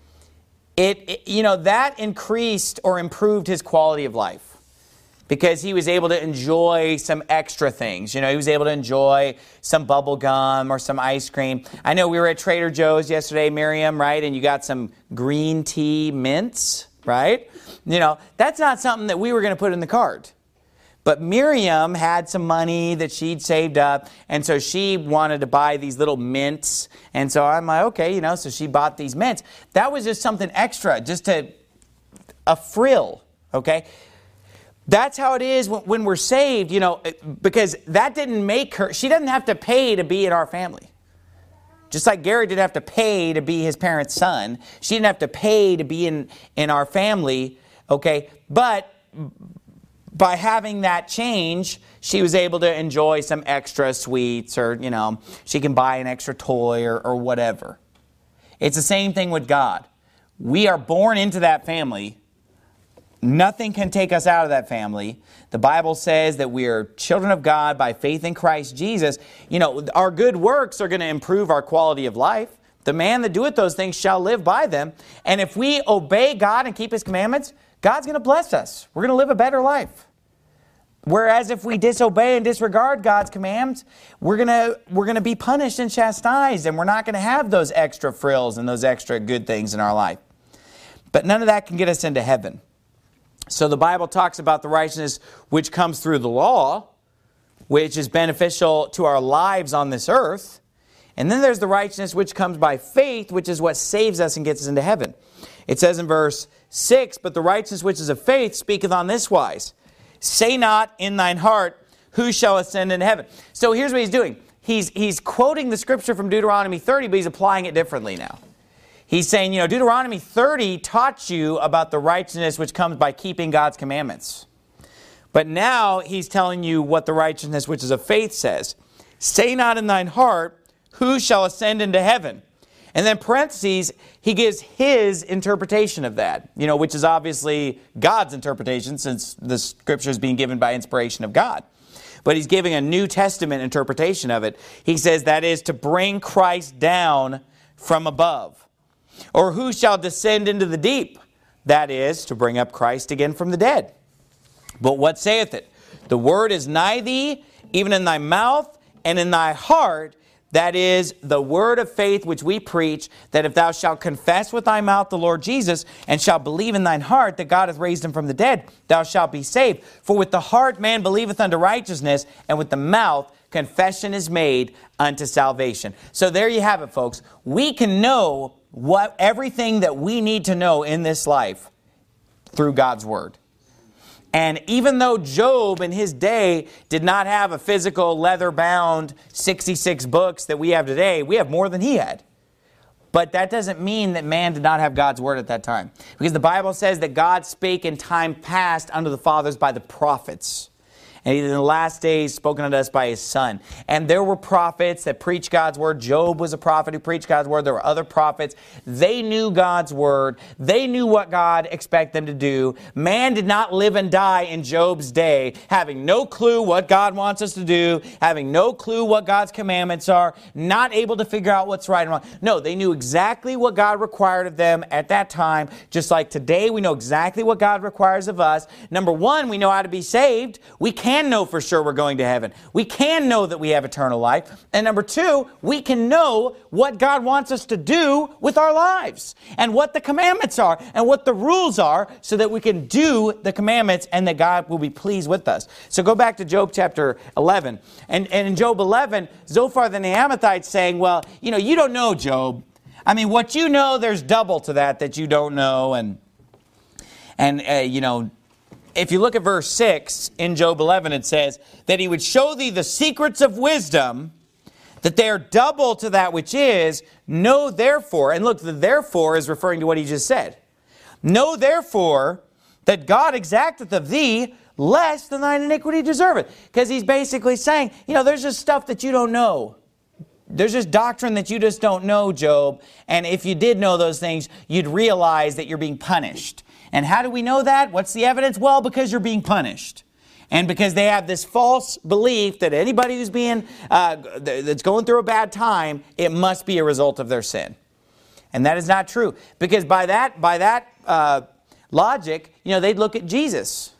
that increased or improved his quality of life because he was able to enjoy some extra things. He was able to enjoy some bubble gum or some ice cream. I know we were at Trader Joe's yesterday, Miriam, right? And you got some green tea mints, right? That's not something that we were going to put in the cart. But Miriam had some money that she'd saved up, and so she wanted to buy these little mints. And so I'm like, okay, so she bought these mints. That was just something extra, just a frill, okay? That's how it is when we're saved, because that didn't make her, she doesn't have to pay to be in our family. Just like Garrett didn't have to pay to be his parents' son. She didn't have to pay to be in our family, okay? But by having that change, she was able to enjoy some extra sweets or, she can buy an extra toy or whatever. It's the same thing with God. We are born into that family. Nothing can take us out of that family. The Bible says that we are children of God by faith in Christ Jesus. Our good works are going to improve our quality of life. The man that doeth those things shall live by them. And if we obey God and keep His commandments, God's going to bless us. We're going to live a better life. Whereas if we disobey and disregard God's commands, we're going to be punished and chastised, and we're not going to have those extra frills and those extra good things in our life. But none of that can get us into heaven. So the Bible talks about the righteousness which comes through the law, which is beneficial to our lives on this earth. And then there's the righteousness which comes by faith, which is what saves us and gets us into heaven. It says in verse 6, but the righteousness which is of faith speaketh on this wise. Say not in thine heart, who shall ascend into heaven? So here's what he's doing. He's quoting the scripture from Deuteronomy 30, but he's applying it differently now. He's saying, Deuteronomy 30 taught you about the righteousness which comes by keeping God's commandments. But now he's telling you what the righteousness which is of faith says. Say not in thine heart, who shall ascend into heaven? And then parentheses, he gives his interpretation of that, which is obviously God's interpretation, since the scripture is being given by inspiration of God. But he's giving a New Testament interpretation of it. He says that is to bring Christ down from above. Or who shall descend into the deep? That is to bring up Christ again from the dead. But what saith it? The word is nigh thee, even in thy mouth and in thy heart. That is the word of faith which we preach, that if thou shalt confess with thy mouth the Lord Jesus, and shalt believe in thine heart that God hath raised him from the dead, thou shalt be saved. For with the heart man believeth unto righteousness, and with the mouth confession is made unto salvation. So there you have it, folks. We can know everything that we need to know in this life through God's word. And even though Job in his day did not have a physical leather-bound 66 books that we have today, we have more than he had. But that doesn't mean that man did not have God's word at that time. Because the Bible says that God spake in time past unto the fathers by the prophets. And in the last days spoken unto us by his Son. And there were prophets that preached God's word. Job was a prophet who preached God's word. There were other prophets. They knew God's word. They knew what God expected them to do. Man did not live and die in Job's day having no clue what God wants us to do, having no clue what God's commandments are, not able to figure out what's right and wrong. No, they knew exactly what God required of them at that time. Just like today, we know exactly what God requires of us. Number one, we know how to be saved. We can know for sure we're going to heaven. We can know that we have eternal life. And number two, we can know what God wants us to do with our lives and what the commandments are and what the rules are so that we can do the commandments and that God will be pleased with us. So go back to Job chapter 11. And in Job 11, Zophar the Naamathite saying, well, you don't know, Job. I mean, what you know, there's double to that you don't know. If you look at verse 6 in Job 11, it says that he would show thee the secrets of wisdom, that they are double to that which is. Know therefore, and look, the therefore is referring to what he just said. Know therefore that God exacteth of thee less than thine iniquity deserveth. Because he's basically saying, there's just stuff that you don't know. There's just doctrine that you just don't know, Job. And if you did know those things, you'd realize that you're being punished. And how do we know that? What's the evidence? Well, because you're being punished. And because they have this false belief that anybody who's that's going through a bad time, it must be a result of their sin. And that is not true. Because by that logic, they'd look at Jesus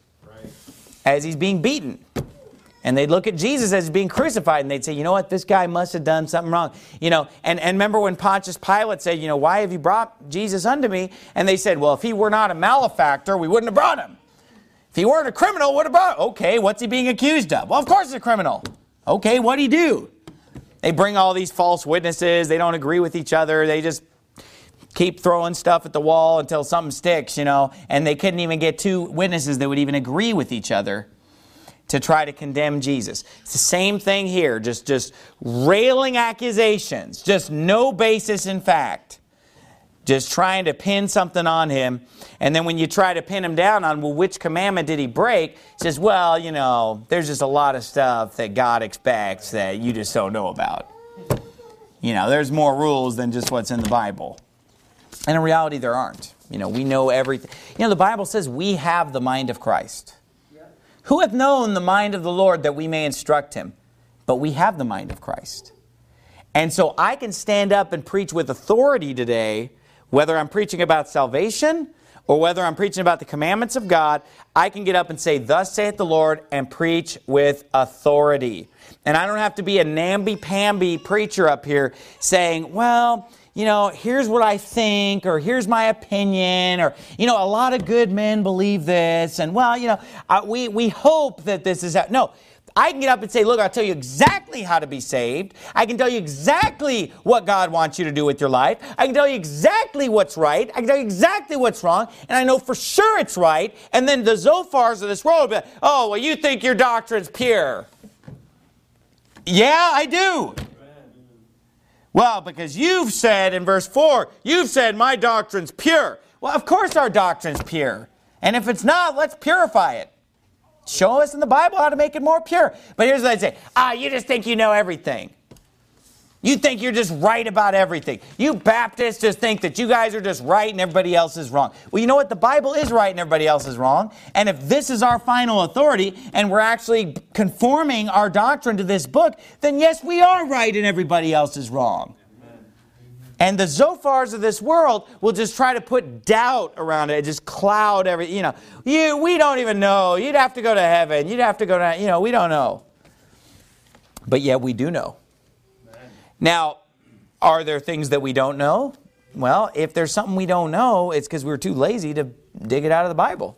as he's being beaten. And they'd look at Jesus as being crucified, and they'd say, you know what, this guy must have done something wrong. And remember when Pontius Pilate said, why have you brought Jesus unto me? And they said, well, if he were not a malefactor, we wouldn't have brought him. If he weren't a criminal, we would have brought him. Okay, what's he being accused of? Well, of course he's a criminal. Okay, what'd he do? They bring all these false witnesses. They don't agree with each other. They just keep throwing stuff at the wall until something sticks, and they couldn't even get two witnesses that would even agree with each other to try to condemn Jesus. It's the same thing here, just railing accusations, just no basis in fact. Just trying to pin something on him. And then when you try to pin him down on, well, which commandment did he break? He says, well, there's just a lot of stuff that God expects that you just don't know about. There's more rules than just what's in the Bible. And in reality, there aren't. We know everything. The Bible says we have the mind of Christ. Who hath known the mind of the Lord that we may instruct him? But we have the mind of Christ. And so I can stand up and preach with authority today, whether I'm preaching about salvation or whether I'm preaching about the commandments of God. I can get up and say, thus saith the Lord, and preach with authority. And I don't have to be a namby-pamby preacher up here saying, well, here's what I think, or here's my opinion, or, a lot of good men believe this, and, we hope that this is... No, I can get up and say, look, I'll tell you exactly how to be saved. I can tell you exactly what God wants you to do with your life. I can tell you exactly what's right. I can tell you exactly what's wrong. And I know for sure it's right. And then the Zophars of this world will be like, oh, well, you think your doctrine's pure. Yeah, I do. Well, because you've said in verse 4, you've said my doctrine's pure. Well, of course our doctrine's pure. And if it's not, let's purify it. Show us in the Bible how to make it more pure. But here's what I'd say. You just think you know everything. You think you're just right about everything. You Baptists just think that you guys are just right and everybody else is wrong. Well, you know what? The Bible is right and everybody else is wrong. And if this is our final authority and we're actually conforming our doctrine to this book, then yes, we are right and everybody else is wrong. And the Zophars of this world will just try to put doubt around it, just cloud everything. We don't even know. You'd have to go to heaven. You'd have to go to, we don't know. But yet we do know. Now, are there things that we don't know? Well, if there's something we don't know, it's because we're too lazy to dig it out of the Bible.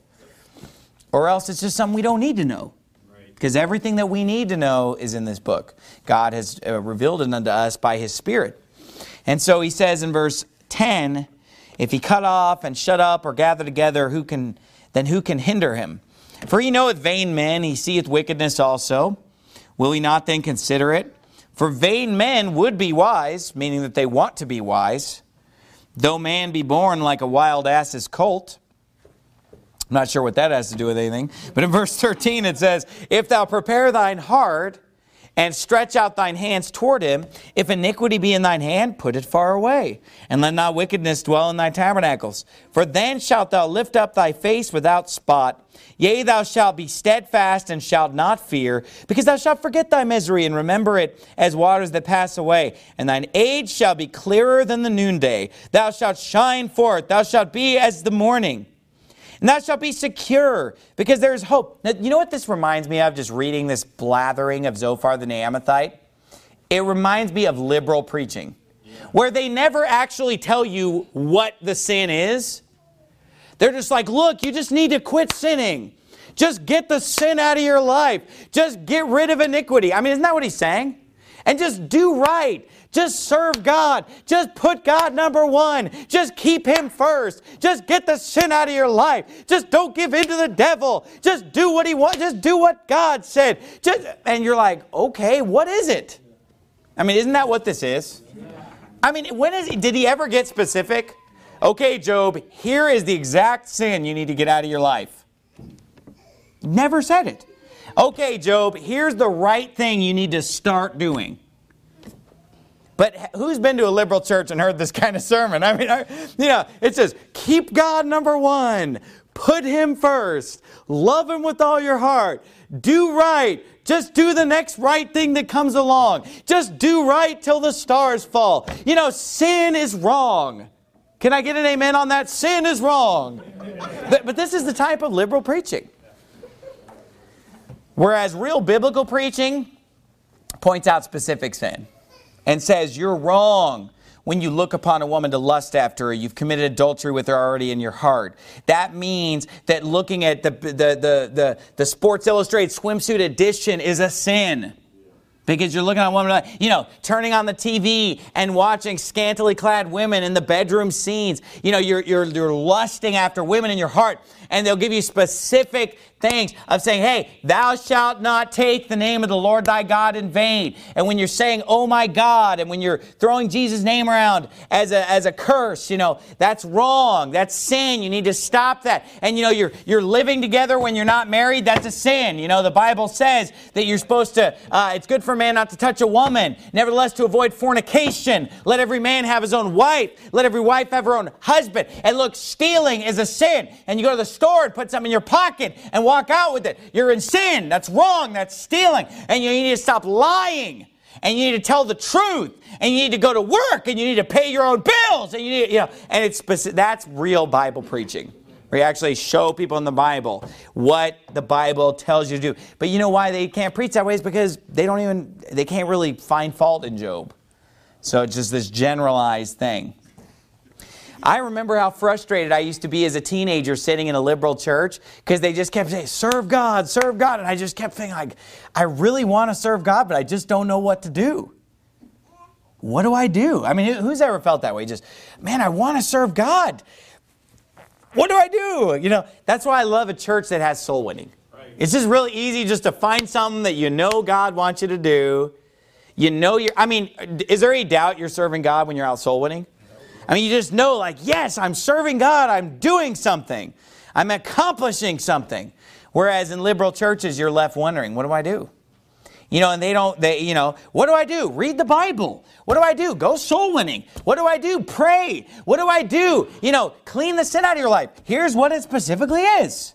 Or else it's just something we don't need to know. Because everything that we need to know is in this book. God has revealed it unto us by His Spirit. And so he says in verse 10, if he cut off and shut up or gather together, who can hinder him? For he knoweth vain men, he seeth wickedness also. Will he not then consider it? For vain men would be wise, meaning that they want to be wise, though man be born like a wild ass's colt. I'm not sure what that has to do with anything. But in verse 13 it says, if thou prepare thine heart, and stretch out thine hands toward him. If iniquity be in thine hand, put it far away. And let not wickedness dwell in thy tabernacles. For then shalt thou lift up thy face without spot. Yea, thou shalt be steadfast and shalt not fear, because thou shalt forget thy misery and remember it as waters that pass away. And thine age shall be clearer than the noonday. Thou shalt shine forth. Thou shalt be as the morning. And thou shalt be secure, because there is hope. Now, you know what this reminds me of, just reading this blathering of Zophar the Naamathite? It reminds me of liberal preaching, where they never actually tell you what the sin is. They're just like, look, you just need to quit sinning. Just get the sin out of your life. Just get rid of iniquity. I mean, isn't that what he's saying? And just do right. Just serve God. Just put God number one. Just keep Him first. Just get the sin out of your life. Just don't give in to the devil. Just do what He wants. Just do what God said. And you're like, okay, what is it? I mean, isn't that what this is? I mean, did He ever get specific? Okay, Job, here is the exact sin you need to get out of your life. Never said it. Okay, Job, here's the right thing you need to start doing. But who's been to a liberal church and heard this kind of sermon? I mean, it says, keep God number one. Put Him first. Love Him with all your heart. Do right. Just do the next right thing that comes along. Just do right till the stars fall. Sin is wrong. Can I get an amen on that? Sin is wrong. But this is the type of liberal preaching. Whereas real biblical preaching points out specific sin and says you're wrong when you look upon a woman to lust after her. You've committed adultery with her already in your heart. That means that looking at the Sports Illustrated swimsuit edition is a sin. Because you're looking at a woman, turning on the TV and watching scantily clad women in the bedroom scenes. You're lusting after women in your heart. And they'll give you specific things of saying, hey, thou shalt not take the name of the Lord thy God in vain. And when you're saying, oh my God, and when you're throwing Jesus' name around as a curse, that's wrong. That's sin. You need to stop that. And you're living together when you're not married. That's a sin. The Bible says that you're supposed to, it's good for a man not to touch a woman. Nevertheless, to avoid fornication. Let every man have his own wife. Let every wife have her own husband. And look, stealing is a sin. And you go to the store and put something in your pocket and walk out with it. You're in sin. That's wrong. That's stealing. And you need to stop lying. And you need to tell the truth. And you need to go to work. And you need to pay your own bills. And you need, and that's real Bible preaching. Where you actually show people in the Bible what the Bible tells you to do. But you know why they can't preach that way? Is because they can't really find fault in Job. So it's just this generalized thing. I remember how frustrated I used to be as a teenager sitting in a liberal church because they just kept saying, serve God, serve God. And I just kept thinking, like, I really want to serve God, but I just don't know what to do. What do I do? I mean, who's ever felt that way? Just, man, I want to serve God. What do I do? You know, that's why I love a church that has soul winning. Right. It's just really easy just to find something that you know God wants you to do. You know is there any doubt you're serving God when you're out soul winning? I mean, you just know, like, yes, I'm serving God. I'm doing something. I'm accomplishing something. Whereas in liberal churches, you're left wondering, what do I do? You know, and what do I do? Read the Bible. What do I do? Go soul winning. What do I do? Pray. What do I do? You know, clean the sin out of your life. Here's what it specifically is.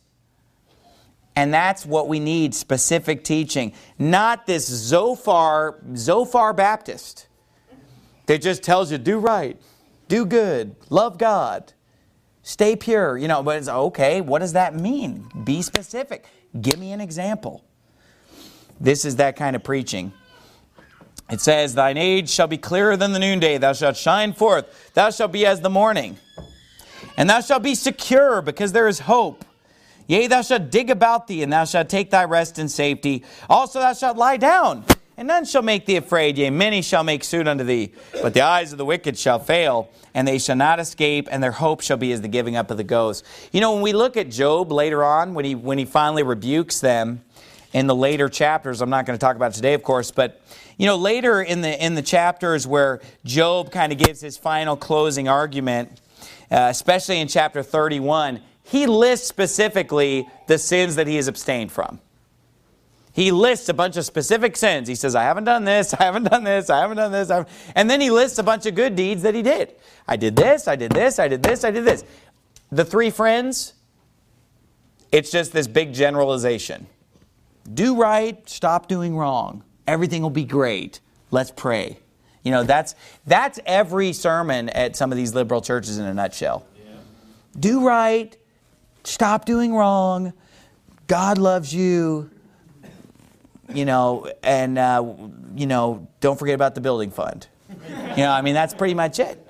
And that's what we need, specific teaching. Not this Zophar Baptist that just tells you, do right, do good, love God, stay pure. You know, but it's okay, what does that mean? Be specific. Give me an example. This is that kind of preaching. It says, thine age shall be clearer than the noonday. Thou shalt shine forth. Thou shalt be as the morning. And thou shalt be secure, because there is hope. Yea, thou shalt dig about thee, and thou shalt take thy rest in safety. Also thou shalt lie down, and none shall make thee afraid. Yea, many shall make suit unto thee. But the eyes of the wicked shall fail, and they shall not escape, and their hope shall be as the giving up of the ghost. You know, when we look at Job later on, when he finally rebukes them, in the later chapters, I'm not going to talk about it today, of course, but you know, later in the chapters where Job kind of gives his final closing argument, especially in chapter 31, he lists specifically the sins that he has abstained from. He lists a bunch of specific sins. He says, I haven't done this, I haven't done this, I haven't done this. And then he lists a bunch of good deeds that he did. I did this, I did this, I did this, I did this. The three friends, it's just this big generalization. Do right, stop doing wrong. Everything will be great. Let's pray. You know, that's every sermon at some of these liberal churches in a nutshell. Yeah. Do right, stop doing wrong. God loves you. You know, and don't forget about the building fund. You know, I mean, that's pretty much it.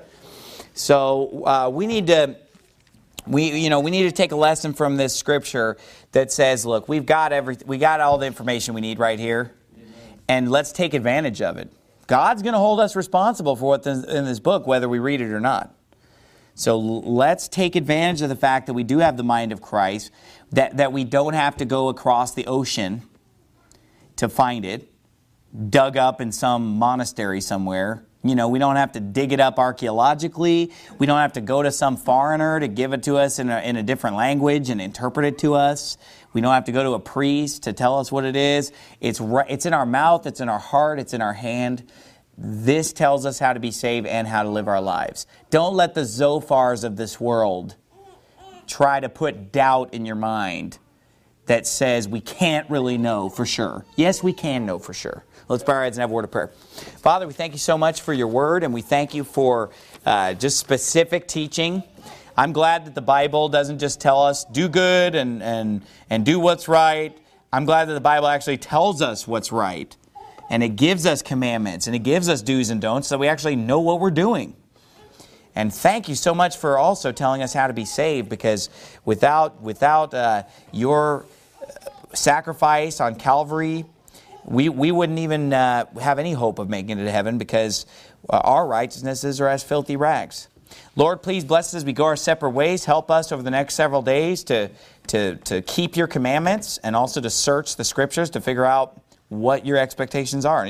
So we need to take a lesson from this scripture that says, look, we got all the information we need right here, and let's take advantage of it. God's going to hold us responsible for what's in this book, whether we read it or not. So let's take advantage of the fact that we do have the mind of Christ, that we don't have to go across the ocean to find it, dug up in some monastery somewhere. You know, we don't have to dig it up archaeologically. We don't have to go to some foreigner to give it to us in a different language and interpret it to us. We don't have to go to a priest to tell us what it is. It's in our mouth, it's in our heart, it's in our hand. This tells us how to be saved and how to live our lives. Don't let the Zophars of this world try to put doubt in your mind that says we can't really know for sure. Yes, we can know for sure. Let's bow our heads and have a word of prayer. Father, we thank you so much for your word, and we thank you for just specific teaching. I'm glad that the Bible doesn't just tell us do good and do what's right. I'm glad that the Bible actually tells us what's right, and it gives us commandments, and it gives us do's and don'ts so we actually know what we're doing. And thank you so much for also telling us how to be saved, because without your sacrifice on Calvary, we wouldn't even have any hope of making it to heaven, because our righteousnesses are as filthy rags. Lord, please bless us as we go our separate ways. Help us over the next several days to keep your commandments, and also to search the Scriptures to figure out what your expectations are.